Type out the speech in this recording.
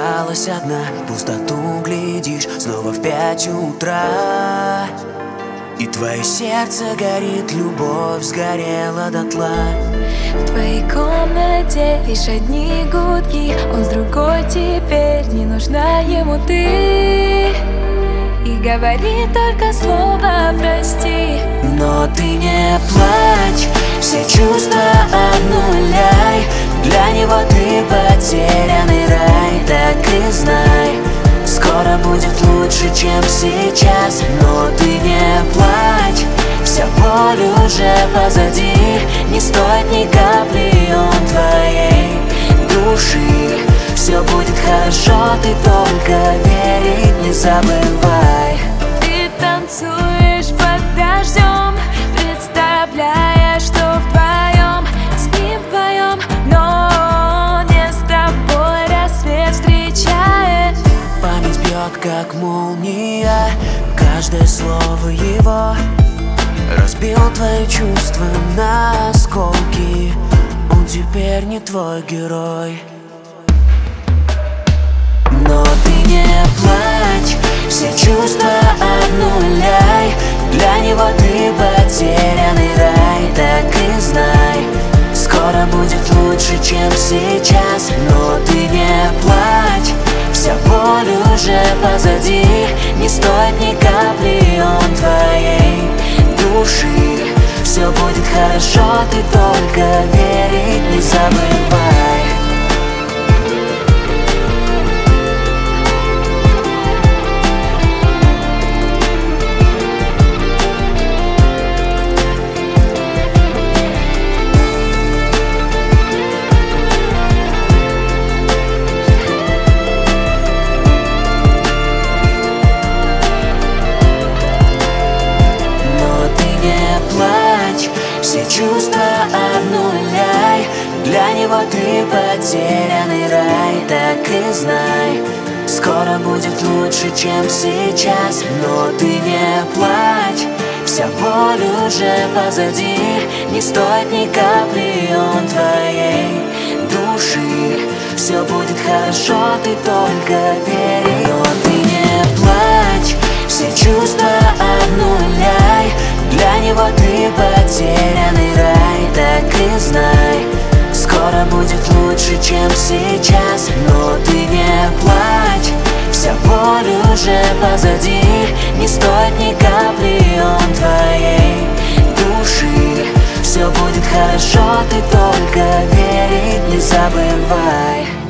осталась одна, пустоту глядишь снова в 5 утра. И твое сердце горит, любовь сгорела дотла. В твоей комнате лишь одни гудки, он с другой теперь, не нужна ему ты. И говорит только слово «прости». Но ты не плачь, все чувства обнуляй. Для него ты потерянный рай, так и знай, скоро будет лучше, чем сейчас. Но ты не плачь, вся боль уже позади. Не стоит ни капли он твоей души. Все будет хорошо, ты только верить не забывай. Ты танцуешь под дождем, представляя, что вдвоем с ним вдвоем, но не с тобой рассвет встречает. Память бьет, как молния, каждое слово его разбил твои чувства на осколки. Он теперь не твой герой. Но ты не плачь, все чувства обнуляй. Для него ты потерянный рай, так и знай, скоро будет лучше, чем сейчас. Но ты не плачь, вся боль уже позади. Не стоит ни капли он твоей души. Все будет хорошо, ты только верить не забывай. Все чувства обнуляй. Для него ты потерянный рай, так и знай, скоро будет лучше, чем сейчас. Но ты не плачь, вся боль уже позади. Не стоит ни капли он твоей души. Все будет хорошо, ты только верь. Но ты не плачь, все чувства обнуляй. Для него ты потерянный рай, так и знай, скоро будет лучше, чем сейчас. Но ты не плачь, вся боль уже позади. Не стоит ни капли он твоей души. Все будет хорошо, ты только верить не забывай.